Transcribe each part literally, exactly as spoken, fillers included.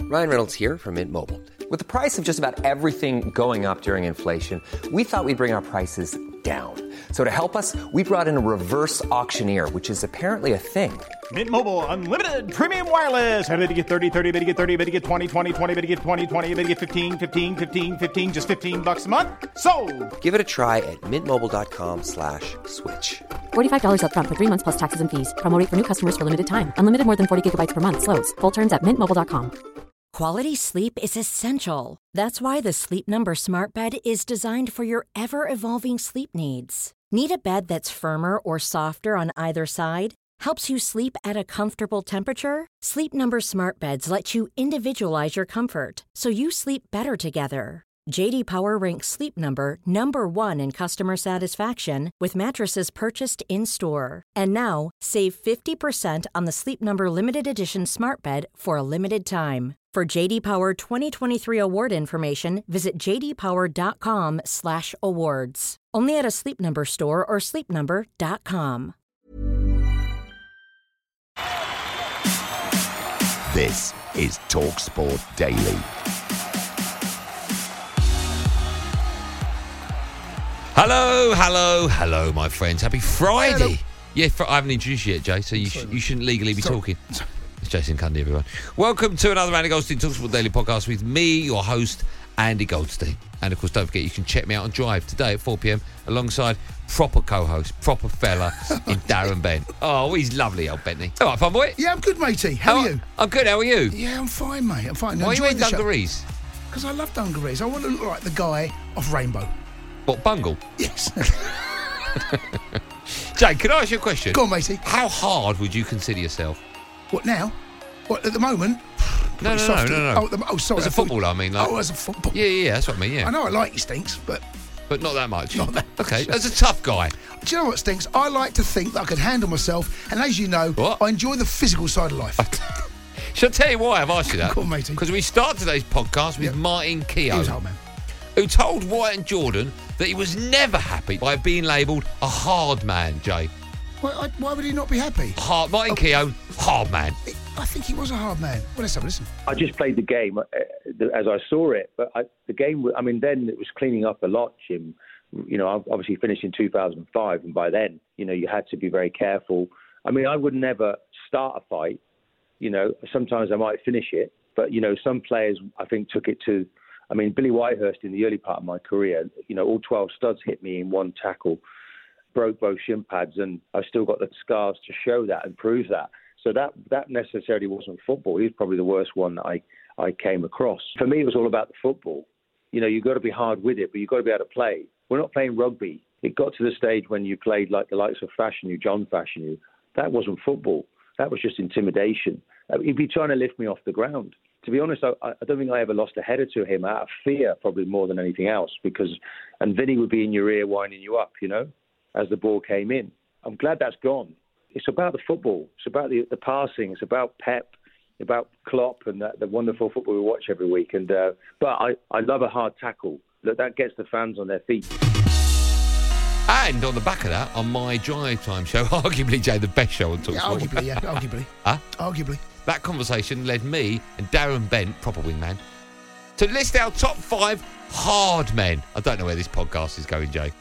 Ryan Reynolds here from Mint Mobile. With the price of just about everything going up during inflation, we thought we'd bring our prices down. So to help us, we brought in a reverse auctioneer, which is apparently a thing. Mint Mobile Unlimited Premium Wireless. How to get thirty, thirty, how to get thirty, how to get twenty, twenty, twenty, how to get twenty, twenty, how to get fifteen, fifteen, fifteen, fifteen, just fifteen bucks a month? Sold! Give it a try at mintmobile.com slash switch. forty-five dollars up front for three months plus taxes and fees. Promo rate for new customers for limited time. Unlimited more than forty gigabytes per month. Slows full terms at mint mobile dot com. Quality sleep is essential. That's why the Sleep Number Smart Bed is designed for your ever-evolving sleep needs. Need a bed that's firmer or softer on either side? Helps you sleep at a comfortable temperature? Sleep Number Smart Beds let you individualize your comfort, so you sleep better together. J D Power ranks Sleep Number number one in customer satisfaction with mattresses purchased in-store. And now, save fifty percent on the Sleep Number Limited Edition Smart Bed for a limited time. For J D Power twenty twenty-three award information, visit j d power dot com slash awards. Only at a Sleep Number store or sleep number dot com. This is TalkSport Daily. Hello, hello, hello, my friends. Happy Friday. Hello. Yeah, fr- I haven't introduced you yet, Jay, so you, sh- you shouldn't legally be Sorry. talking. It's Jason Cundy, everyone. Welcome to another Andy Goldstein TalkSport Daily podcast with me, your host, Andy Goldstein. And, of course, don't forget, you can check me out on Drive today at four p.m. alongside proper co-host, proper fella in Darren Bent. Oh, he's lovely, old Bentley. All right, fun boy. Yeah, I'm good, matey. How are you? I'm good, how are you? Yeah, I'm fine, mate. I'm fine. Why are you in dungarees? Because I love dungarees. I want to look like the guy off Rainbow. What, Bungle? Yes. Jay, can I ask you a question? Go on, matey. How hard would you consider yourself? What now? What, at the moment? No, no, no, Softy. no, no. Oh, the, oh, sorry. As a I thought- footballer, I mean. Like, Oh, as a football. Yeah, yeah, yeah, that's what I mean, yeah. I know I like you, Stinks, but But not that much. Not that much. Okay, as a tough guy. do you know what, Stinks? I like to think that I can handle myself, and as you know, What? I enjoy the physical side of life. Shall I tell you why I've asked you that? Go on, matey. Because we start today's podcast with Yeah. Martin He was Keown, old man. who told Wyatt and Jordan that he was never happy by being labelled a hard man, Jay. Why, I, why would he not be happy? Hard, Martin Oh. Keown, hard man. I think he was a hard man. Well, let's have a listen. I just played the game uh, as I saw it, but I, the game, I mean, then it was cleaning up a lot, Jim. You know, I obviously finished in two thousand five, and by then, you know, you had to be very careful. I mean, I would never start a fight. You know, sometimes I might finish it, but, you know, some players, I think, took it to, I mean, Billy Whitehurst in the early part of my career, you know, all twelve studs hit me in one tackle, broke both shin pads, and I've still got the scars to show that and prove that. So that that necessarily wasn't football. He was probably the worst one that I, I came across. For me, it was all about the football. You know, you've got to be hard with it, but you've got to be able to play. We're not playing rugby. It got to the stage when you played like the likes of Fashanu, John Fashanu. That wasn't football. That was just intimidation. He'd be trying to lift me off the ground. To be honest, I, I don't think I ever lost a header to him out of fear, probably more than anything else, because, and Vinny would be in your ear winding you up, you know, as the ball came in. I'm glad that's gone. It's about the football. It's about the, the passing. It's about Pep, about Klopp, and that, the wonderful football we watch every week. And uh, but I, I love a hard tackle. That that gets the fans on their feet. And on the back of that, on my Drive Time show, arguably, Jay, the best show on TalkSport. Yeah, arguably, yeah, arguably. Huh? Arguably. That conversation led me and Darren Bent, proper wingman, to list our top five hard men. I don't know where this podcast is going, Jay.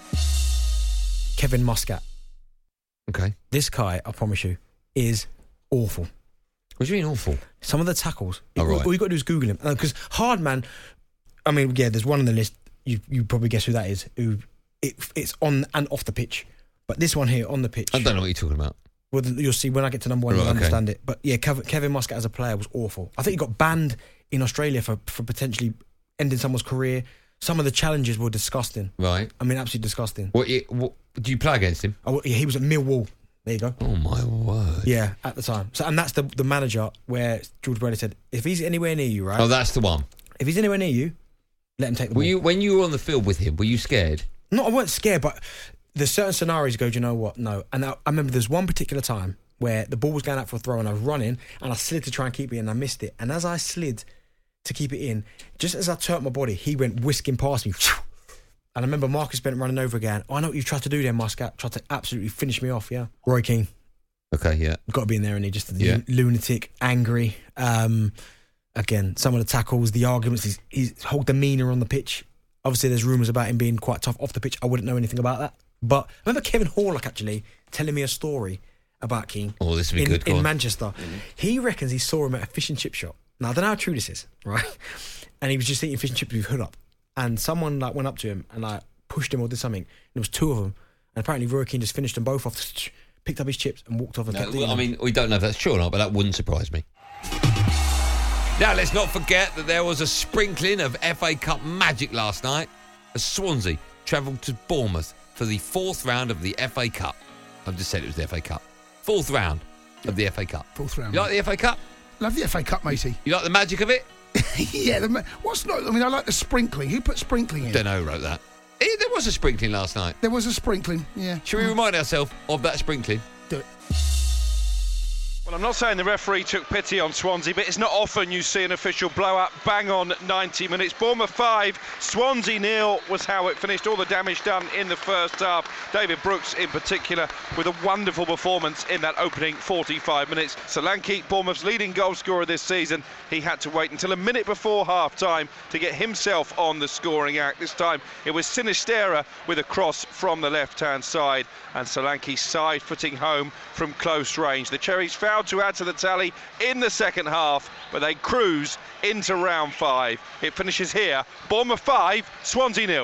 Kevin Muscat. Okay. This guy, I promise you, is awful. What do you mean awful? Some of the tackles. Oh, right. All you got to do is Google him. Because hard man, I mean, yeah, there's one on the list. You you probably guess who that is. Who it, It's on and off the pitch. But this one here, on the pitch. I don't know what you're talking about. Well, you'll see when I get to number one, Right, you'll okay. understand it. But yeah, Kevin, Kevin Muscat as a player was awful. I think he got banned in Australia for, for potentially ending someone's career. Some of the challenges were disgusting. Right. I mean, absolutely disgusting. What, what, do you play against him? Oh, yeah, he was at Millwall. There you go. Oh, my word. Yeah, at the time. So, and that's the the manager where George Brady said, if he's anywhere near you, right? Oh, that's the one. If he's anywhere near you, let him take the Were ball. you, when you were on the field with him, were you scared? No, I weren't scared, but there's certain scenarios you go, do you know what? No. And I, I remember there's one particular time where the ball was going out for a throw and I was running and I slid to try and keep it in and I missed it. And as I slid to keep it in, just as I turned my body, he went whisking past me. And I remember Marcus Bent running over again. Oh, I know what you tried to do there, Muscat. Tried to absolutely finish me off, yeah. Roy Keane. Okay, yeah. Got to be in there, and he just a Yeah. lunatic, angry. Um, again, some of the tackles, the arguments, his, his whole demeanour on the pitch. Obviously, there's rumours about him being quite tough off the pitch. I wouldn't know anything about that. But I remember Kevin Horlock actually telling me a story about Keane oh, this would be in, good. Go in on. Manchester. Mm-hmm. He reckons he saw him at a fish and chip shop. Now, I don't know how true this is, right? And he was just eating fish and chips with hood up. And someone like went up to him and like pushed him or did something. And there was two of them. And apparently Roy Keane just finished them both off, picked up his chips and walked off and No, kept well, eating I them. mean, we don't know if that's true or not, but that wouldn't surprise me. Now, let's not forget that there was a sprinkling of F A Cup magic last night as Swansea travelled to Bournemouth for the fourth round of the F A Cup. I've just said it was the F A Cup. Fourth round of the F A Cup. Fourth round. You like the F A Cup? Love the F A Cup, matey. You like the magic of it? yeah. The, what's not? I mean, I like the sprinkling. Who put sprinkling in? Don't know who wrote that. Eh, there was a sprinkling last night. There was a sprinkling, yeah. Should we remind ourselves of that sprinkling? Do it. Well, I'm not saying the referee took pity on Swansea, but it's not often you see an official blowout bang on ninety minutes. Bournemouth five, Swansea nil was how it finished. All the damage done in the first half. David Brooks in particular with a wonderful performance in that opening forty-five minutes. Solanke, Bournemouth's leading goal scorer this season, he had to wait until a minute before half-time to get himself on the scoring act. This time it was Sinisterra with a cross from the left-hand side, and Solanke side-footing home from close range. The Cherries fouled to add to the tally in the second half, but they cruise into round five. It finishes here, Bournemouth five, Swansea nil.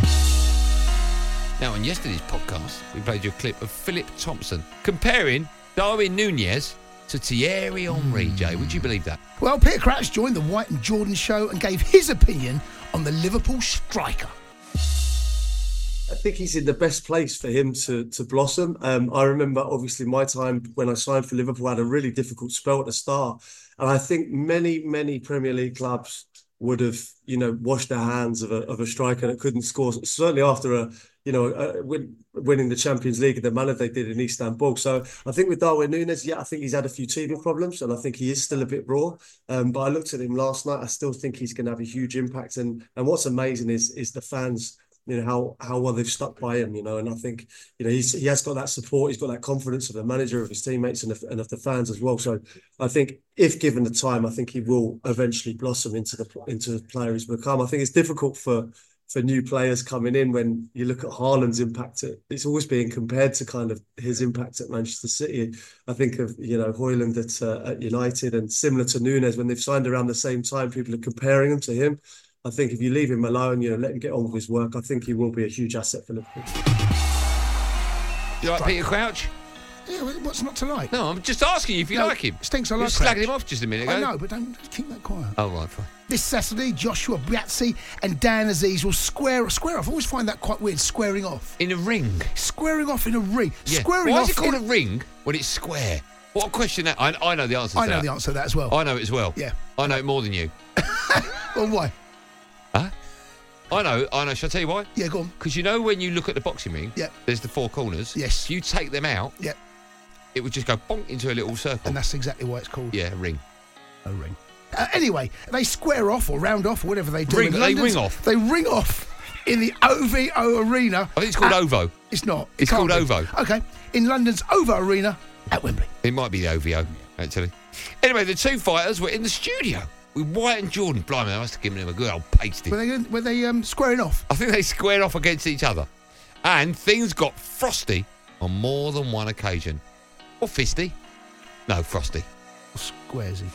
Now, on yesterday's podcast, we played you a clip of Philip Thompson comparing Darwin Núñez to Thierry Henry. Jay, would you believe that? Well, Peter Crouch joined the White and Jordan show and gave his opinion on the Liverpool striker. I think he's in the best place for him to to blossom. Um, I remember, obviously, my time when I signed for Liverpool, I had a really difficult spell at the start. And I think many, many Premier League clubs would have, you know, washed their hands of a, of a striker that couldn't score. Certainly after a, you know, a win, winning the Champions League in the manner they did in Istanbul. So I think with Darwin Núñez, yeah, I think he's had a few teething problems, and I think he is still a bit raw. Um, but I looked at him last night. I still think he's going to have a huge impact. And and what's amazing is is the fans. You know, how how well they've stuck by him, you know, and I think, you know, he's he has got that support, he's got that confidence of the manager, of his teammates and of, and of the fans as well. So I think if given the time, I think he will eventually blossom into the into the player he's become. I think it's difficult for for new players coming in when you look at Haaland's impact. It's always being compared to kind of his impact at Manchester City. I think of, you know, Højlund at, uh, at United, and similar to Núñez, when they've signed around the same time, people are comparing him to him. I think if you leave him alone, you know, let him get on with his work, I think he will be a huge asset for Liverpool. You like Peter Crouch? Yeah, what's not to like? No, I'm just asking you if you no, like him. Stinks, I you like slagged Crouch. him off just a minute ago. I know, but don't keep that quiet. Oh, right, fine. This Saturday, Joshua Buatsi and Dan Aziz will square square off. I always find that quite weird, squaring off. In a ring? Squaring off in a ring. Yeah. Squaring Why off is it called in a ring when it's square? What a question that... I, I know the answer to I know that. the answer to that as well. I know it as well. Yeah. I know it more than you. Well, why? Huh? I know, I know. Shall I tell you why? Yeah, go on. Because you know when you look at the boxing ring, yeah. there's the four corners. Yes. If you take them out, yeah. it would just go bonk into a little circle. And that's exactly why it's called. Yeah, a ring. A ring. Uh, anyway, they square off or round off or whatever they do. Ring, in they London's, ring off. They ring off in the O V O Arena. I think it's called at, OVO. It's not. It it's called be. OVO. Okay. In London's OVO Arena at Wembley. It might be the O V O, actually. Anyway, the two fighters were in the studio with White and Jordan. Blimey, I must have given them a good old pasting. Were they, were they um, squaring off? I think they squared off against each other. And things got frosty on more than one occasion. Or fisty. No, frosty. Or squaresy.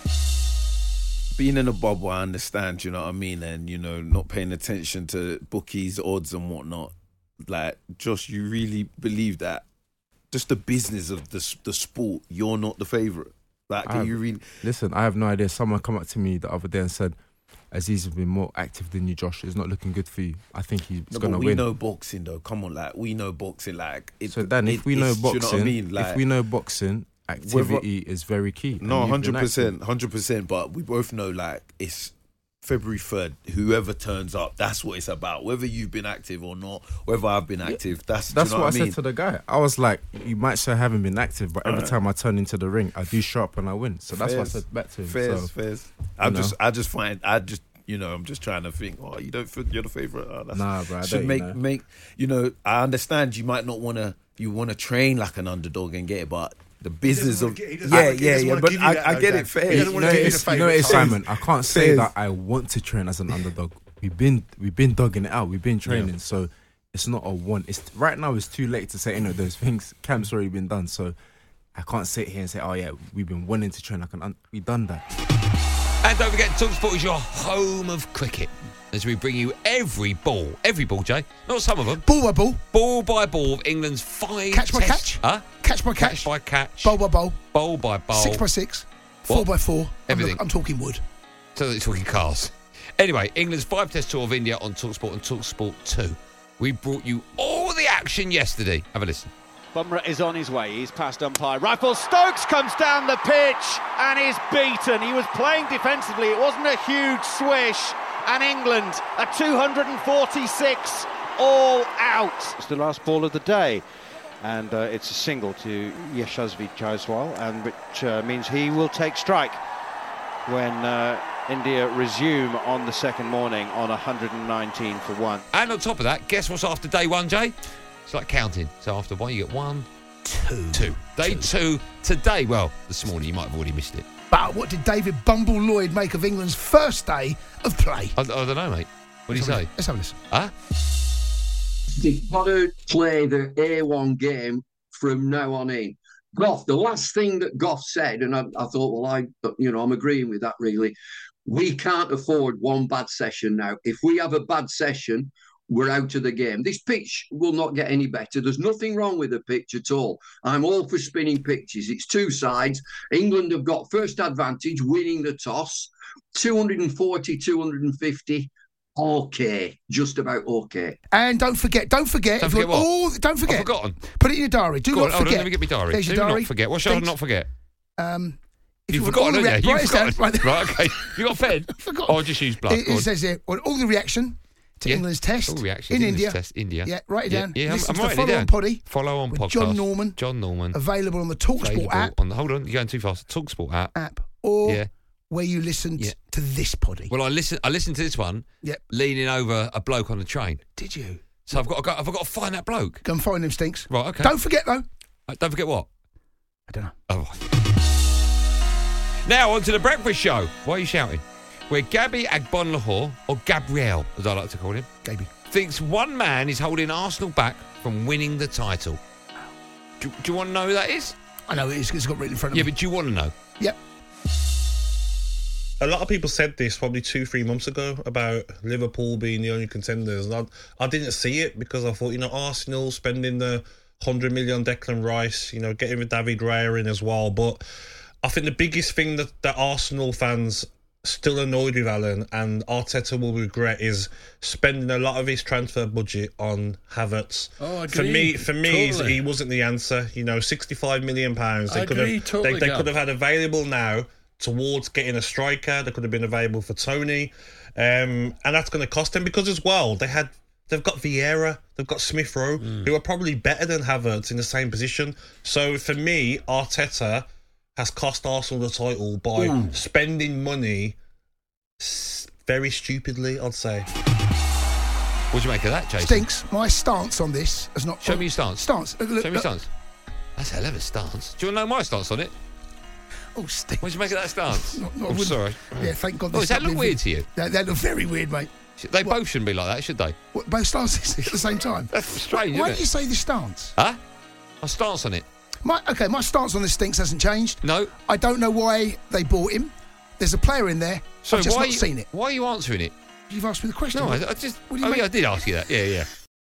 Being in a bubble, I understand, you know what I mean? And, you know, not paying attention to bookies, odds and whatnot. Like, Josh, you really believe that just the business of the, the sport, you're not the favourite? Like, can have, you really... Listen, I have no idea. Someone come up to me the other day and said, Aziz has been more active than you, Josh. It's not looking good for you. I think he's no, going to win. win. We know boxing, though. Come on, like, we know boxing. Like, it, So, Dan, it, if we know boxing, you know what I mean? Like, if we know boxing, activity whether, is very key. No, one hundred percent, one hundred percent. But we both know, like, it's February third. Whoever turns up, that's what it's about. Whether you've been active or not, whether I've been active, that's that's you know what, what I mean? said to the guy. I was like, you might say I haven't been active, but every Right. time I turn into the ring, I do show up and I win. So that's Fairs. what I said back to him. Fairs, so, fairs. I'm know. just, I just find, I just, you know, I'm just trying to think. Oh, you don't feel you're the favourite. Oh, that's, Nah, bro, I should don't, make you know. make. You know, I understand you might not want to. You want to train like an underdog and get it, but the business of He doesn't yeah, wanna- he yeah, doesn't yeah. wanna But give you I, that, I though, get Dan. it fair. He doesn't You wanna know, give you it's, the you know, it's favour. Simon. I can't say Says- that I want to train as an underdog. We've been we've been dogging it out. We've been training, so it's not a want. It's right now. It's too late to say any of those things. Camp's already been done, so I can't sit here and say, "Oh yeah, we've been wanting to train." I can. Un- we've done that. And don't forget, TalkSport is your home of cricket as we bring you every ball, every ball, Jay, not some of them, Ball by ball. ball by ball of England's five Catch by tests. catch. Huh? Catch by Catch catch. by catch. Bowl by bowl. Bowl by bowl. Six by six. Four What? by four. I'm, Everything. I'm talking wood. So they're talking cars. Anyway, England's five test tour of India on TalkSport and TalkSport two. We brought you all the action yesterday. Have a listen. Bumrah is on his way. He's past umpire. Rifle Stokes comes down the pitch and is beaten. He was playing defensively. It wasn't a huge swish. And England at two hundred forty-six all out. It's the last ball of the day. And uh, it's a single to Yashasvi Jaiswal, and which uh, means he will take strike when uh, India resume on the second morning on one hundred nineteen for one. And on top of that, guess what's after day one, Jay? It's like counting. So after one, you get one, Two. two. Day two, today. Well, this morning, you might have already missed it. But what did David Bumble Lloyd make of England's first day of play? I, I don't know, mate. What do you say? Let's have a listen. Huh? They've got to play the A one game from now on in. Goff, the last thing that Goff said, and I, I thought, well, I, you know, I'm agreeing with that really. We can't afford one bad session now. If we have a bad session, we're out of the game. This pitch will not get any better. There's nothing wrong with the pitch at all. I'm all for spinning pitches. It's two sides. England have got first advantage, winning the toss. two forty, two fifty. Okay, just about okay. And don't forget, don't forget, Don't if you forget want what? all, don't forget. I've forgotten. Put it in your diary. Do Go not on, hold forget. on, let me get my diary. There's your Do diary. not forget. What shall I Thanks. not forget? Um, if You've you want forgotten, all the haven't you? rea- You've write it down, forgotten. right there. Right, okay. You got a pen? Forgotten. Oh, just use blood. It, Go it on. says here, well, all the reaction to Yeah. England's test All reaction in to England's India. test, India. Yeah, write it Yeah, down. yeah, I'm- Listen I'm to the writing it follow-on down. poddy Follow on with podcast. John Norman. John Norman. Available on the TalkSport Available app. On the, hold on, you're going too fast. TalkSport app. app or Yeah. where you listened Yeah. to this poddy. Well, I listen. I listened to this one. Yep. Leaning over a bloke on the train. Did you? So I've got to go. I've got to find that bloke. Go and find him, Stinks. Right. Okay. Don't forget, though. Uh, don't forget what. I don't know. Oh. Now on to the breakfast show. Why are you shouting? Where Gabby Agbonlahor, or Gabrielle, as I like to call him, Gaby, thinks one man is holding Arsenal back from winning the title. Do, do you want to know who that is? I know it is. It's got written in front of Yeah, me. but do you want to know? Yep. A lot of people said this probably two, three months ago about Liverpool being the only contenders. And I, I didn't see it because I thought, you know, Arsenal spending the one hundred million Declan Rice, you know, getting with David Raya in as well. But I think the biggest thing that, that Arsenal fans still annoyed with Alan and Arteta will regret is spending a lot of his transfer budget on Havertz. Oh, I for agree. me, for me, Totally. he wasn't the answer. You know, sixty-five million pounds. They I could agree, have, totally, they, they Gav. could have had available now towards getting a striker. They could have been available for Tony, um, and that's going to cost them because as well they had. They've got Vieira, they've got Smith Rowe, Mm. who are probably better than Havertz in the same position. So for me, Arteta has cost Arsenal the title by Mm. spending money s- very stupidly, I'd say. What do you make of that, Jason? Stinks. My stance on this has not. Show me your stance. Stance. Look, look, Show me your look. stance. That's a hell of a stance. Do you want to know my stance on it? Oh, Stinks. What do you make of that stance? Not- not- I I'm wouldn't- sorry. Yeah, thank God. Oh, this does that not look being weird to you? That, that look very weird, mate. They both shouldn't be like that, should they? What, both stances at the same time. That's strange, Why isn't do you it? say the stance? Huh? My stance on it. My okay, my stance on this Stinks hasn't changed. No. I don't know why they bought him. There's a player in there. So I've just why not you, seen it. Why are you answering it? You've asked me the question. No, I, I just. What do you Oh make- yeah, I did ask you that. Yeah, yeah.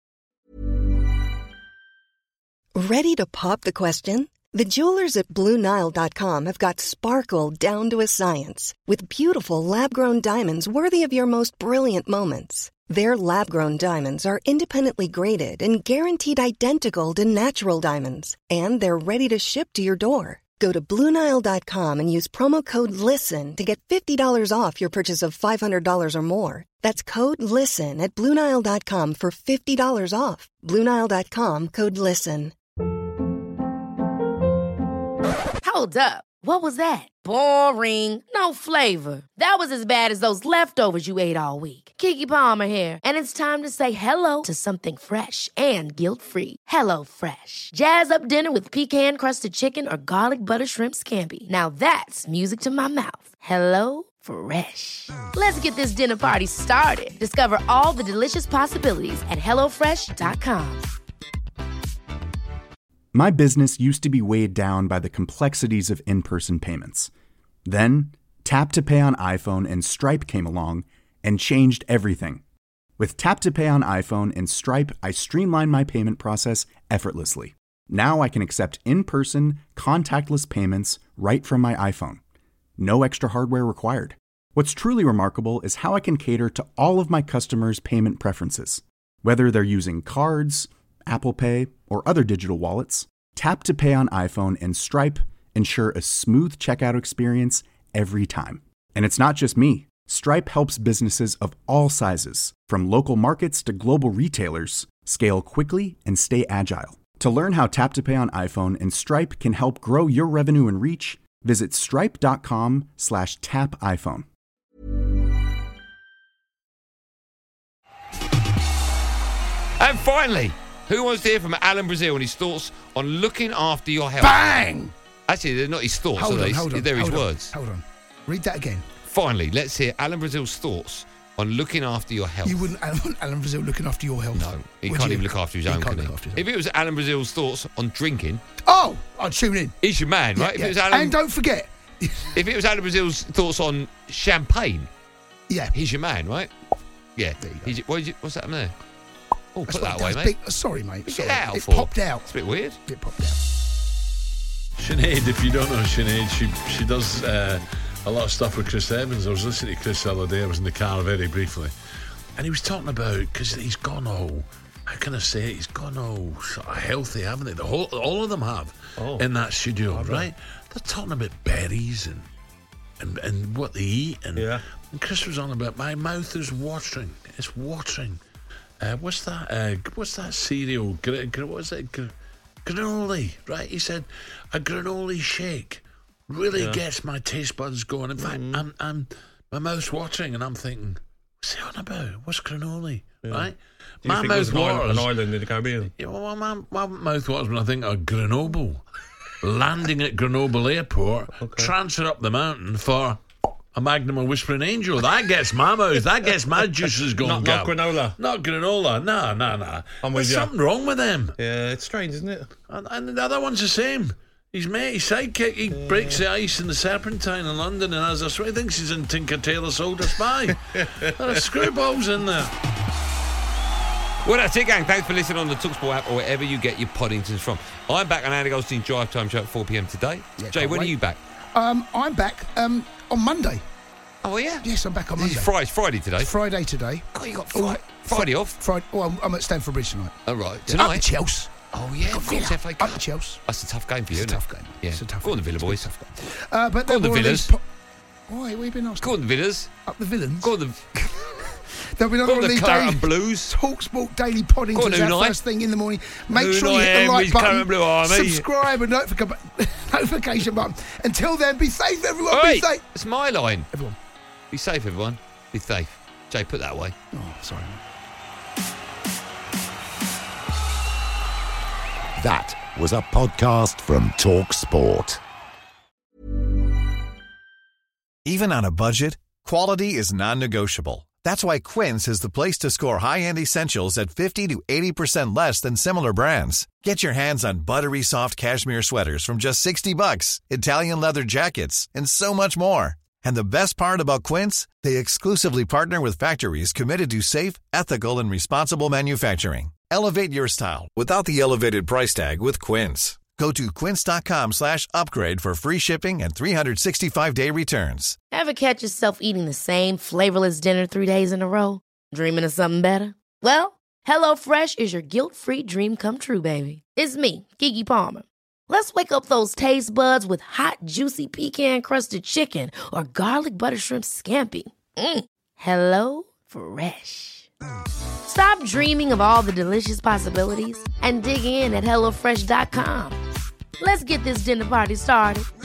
Ready to pop the question? The jewelers at Blue Nile dot com have got sparkle down to a science with beautiful lab-grown diamonds worthy of your most brilliant moments. Their lab-grown diamonds are independently graded and guaranteed identical to natural diamonds, and they're ready to ship to your door. Go to Blue Nile dot com and use promo code LISTEN to get fifty dollars off your purchase of five hundred dollars or more. That's code LISTEN at Blue Nile dot com for fifty dollars off. Blue Nile dot com, code LISTEN. Hold up. What was that? Boring. No flavor. That was as bad as those leftovers you ate all week. Keke Palmer here, and it's time to say hello to something fresh and guilt-free. Hello Fresh. Jazz up dinner with pecan-crusted chicken or garlic butter shrimp scampi. Now that's music to my mouth. Hello Fresh. Let's get this dinner party started. Discover all the delicious possibilities at hello fresh dot com. My business used to be weighed down by the complexities of in-person payments. Then, Tap to Pay on iPhone and Stripe came along and changed everything. With Tap to Pay on iPhone and Stripe, I streamlined my payment process effortlessly. Now I can accept in-person, contactless payments right from my iPhone. No extra hardware required. What's truly remarkable is how I can cater to all of my customers' payment preferences. Whether they're using cards, Apple Pay, or other digital wallets, Tap to Pay on iPhone and Stripe ensure a smooth checkout experience every time. And it's not just me. Stripe helps businesses of all sizes, from local markets to global retailers, scale quickly and stay agile. To learn how Tap to Pay on iPhone and Stripe can help grow your revenue and reach, visit stripe.com slash tap iPhone. And finally, who wants to hear from Alan Brazil and his thoughts on looking after your health? Bang! Actually, they're not his thoughts, Hold are on, they? hold on, They're his hold on, words. Hold on. Read that again. Finally, let's hear Alan Brazil's thoughts on looking after your health. You wouldn't Alan, Alan Brazil looking after your health? No, he Would can't you? even look after his He own, can't can look he? after his If it was Alan Brazil's thoughts on drinking... Oh, I'd tune in. He's your man, Yeah, right? yeah. If it was Alan, And don't forget... if it was Alan Brazil's thoughts on champagne... Yeah. He's your man, right? Yeah. He's your, what did you, what's that in there? Oh, That's put that what away, it does. mate. Big, sorry, mate. Get Sorry. that out It for? popped out. It's a bit weird. It popped out. Sinead, if you don't know Sinead, she she does uh, a lot of stuff with Chris Evans. I was listening to Chris the other day. I was in the car very briefly, and he was talking about, because he's gone all, how can I say it? He's gone all sort of healthy, haven't they? The whole, all of them have Oh. in that studio, Have they? right? They're talking about berries and and, and what they eat, and, Yeah. and Chris was on about, my mouth is watering. It's watering. Uh, what's that? Uh, what's that cereal? Gr- gr- what is it? Gr- granola, right? He said a granola shake really Yeah. gets my taste buds going. In fact, I'm, I'm my mouth's watering, and I'm thinking, what's he on about? What's granola, Yeah. right? Do you My think it was mouth an island, waters. an island in the Caribbean? Yeah, well, my, my mouth waters when I think of Grenoble, landing at Grenoble Airport, transfer up the mountain for a Magnum or Whispering Angel. That gets my mouth. That gets my juices going. Not, Gab. not granola. Not granola. No, no, no. I'm with There's you. something wrong with them. Yeah, it's strange, isn't it? And, and the other one's the same. His mate, his sidekick, he breaks the ice in the Serpentine in London, and as I swear, he thinks he's in Tinker Tailor Soldier Spy. There are screwballs in there. Well, that's it, gang. Thanks for listening on the TalkSport app or wherever you get your Poddingtons from. I'm back on Andy Goldstein Drive Time Show at four p.m. today. Yeah, Jay, can't when wait. are you back? Um, I'm back um, on Monday. Oh, yeah? Yes, I'm back on This Monday. is Friday, Friday today. It's Friday today. God, you got Oh, Friday, Friday off? Friday. Oh, I'm, I'm at Stamford Bridge tonight. Oh, right. Up Tonight? Chelsea. Oh, yeah, of course, F A Cup. Up Chelsea. That's a tough game for you, It's a isn't tough it? game. Yeah. It's a tough Go on, game. the Villa It's a boys. tough game. Uh, but Go on, the they'll be Villas. released po- Why, we've been asked. Go on, the Villas. Up the villains. Go on, the... There'll be another Go on, one of the these Claret daily and Blues. TalkSport Daily Go on, Poddingtons out Unai. first thing in the morning. Make Unai sure you hit the like Emery's button, Claret and Blue Army. subscribe and notifica- notification button. Until then, be safe, everyone. Oh, be wait, safe. it's my line. Everyone. Be safe, everyone. Be safe. Jay, put that away. Oh, sorry. That was a podcast from Talk Sport. Even on a budget, quality is non-negotiable. That's why Quince is the place to score high-end essentials at fifty to eighty percent less than similar brands. Get your hands on buttery soft cashmere sweaters from just sixty bucks, Italian leather jackets, and so much more. And the best part about Quince, they exclusively partner with factories committed to safe, ethical, and responsible manufacturing. Elevate your style without the elevated price tag with Quince. Go to quince.com slash upgrade for free shipping and three sixty-five day returns. Ever catch yourself eating the same flavorless dinner three days in a row? Dreaming of something better? Well, HelloFresh is your guilt-free dream come true, baby. It's me, Keke Palmer. Let's wake up those taste buds with hot, juicy pecan-crusted chicken or garlic butter shrimp scampi. Mm. Hello Fresh. Stop dreaming of all the delicious possibilities and dig in at hello fresh dot com. Let's get this dinner party started.